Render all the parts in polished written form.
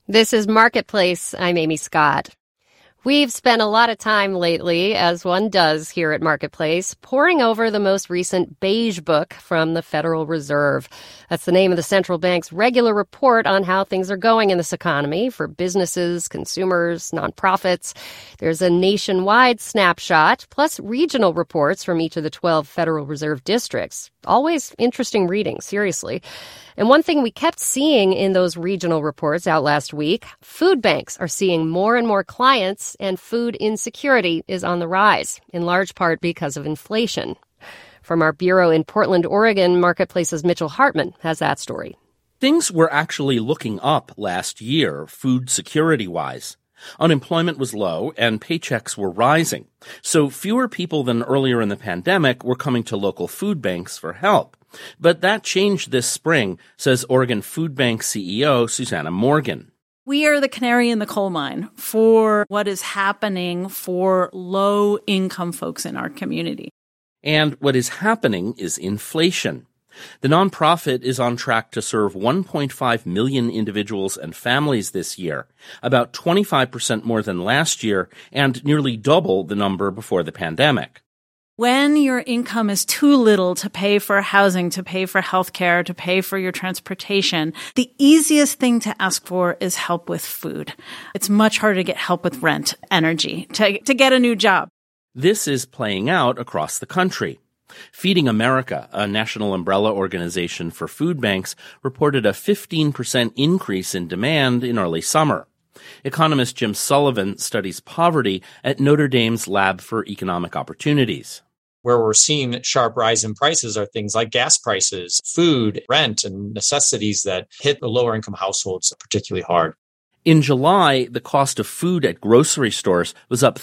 This is Marketplace. I'm Amy Scott. We've spent a lot of time lately, as one does here at Marketplace, poring over the most recent Beige Book from the Federal Reserve. That's the name of the central bank's regular report on how things are going in this economy for businesses, consumers, nonprofits. There's a nationwide snapshot, plus regional reports from each of the 12 Federal Reserve districts. Always interesting reading, seriously. And one thing we kept seeing in those regional reports out last week, food banks are seeing more and more clients, and food insecurity is on the rise, in large part because of inflation. From our bureau in Portland, Oregon, Marketplace's Mitchell Hartman has that story. Things were actually looking up last year, food security-wise. Unemployment was low and paychecks were rising. So fewer people than earlier in the pandemic were coming to local food banks for help. But that changed this spring, says Oregon Food Bank CEO Susanna Morgan. We are the canary in the coal mine for what is happening for low-income folks in our community. And what is happening is inflation. The nonprofit is on track to serve 1.5 million individuals and families this year, about 25% more than last year and nearly double the number before the pandemic. When your income is too little to pay for housing, to pay for healthcare, to pay for your transportation, the easiest thing to ask for is help with food. It's much harder to get help with rent, energy, to get a new job. This is playing out across the country. Feeding America, a national umbrella organization for food banks, reported a 15% increase in demand in early summer. Economist Jim Sullivan studies poverty at Notre Dame's Lab for Economic Opportunities. Where we're seeing sharp rise in prices are things like gas prices, food, rent, and necessities that hit the lower income households particularly hard. In July, the cost of food at grocery stores was up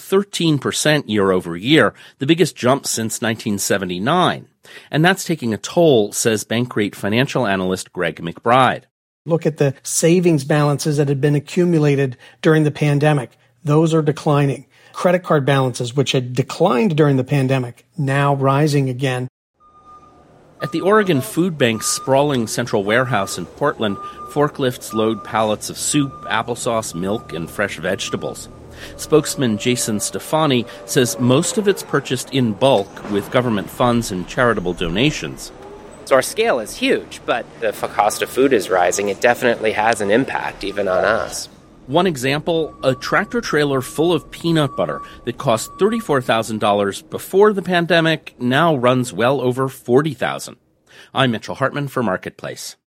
13% year over year, the biggest jump since 1979. And that's taking a toll, says Bankrate financial analyst Greg McBride. Look at the savings balances that had been accumulated during the pandemic. Those are declining. Credit card balances, which had declined during the pandemic, now rising again. At the Oregon Food Bank's sprawling central warehouse in Portland, forklifts load pallets of soup, applesauce, milk, and fresh vegetables. Spokesman Jason Stefani says most of it's purchased in bulk with government funds and charitable donations. So our scale is huge, but the cost of food is rising. It definitely has an impact, even on us. One example, a tractor-trailer full of peanut butter that cost $34,000 before the pandemic now runs well over $40,000. I'm Mitchell Hartman for Marketplace.